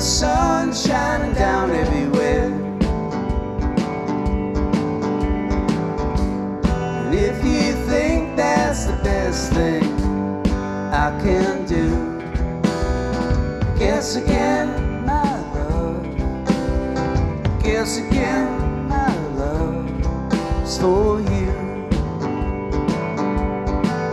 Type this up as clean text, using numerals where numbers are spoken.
sun shining down everywhere. And if you think that's the best thing I can do, guess again, my love. Guess again, my love is for you.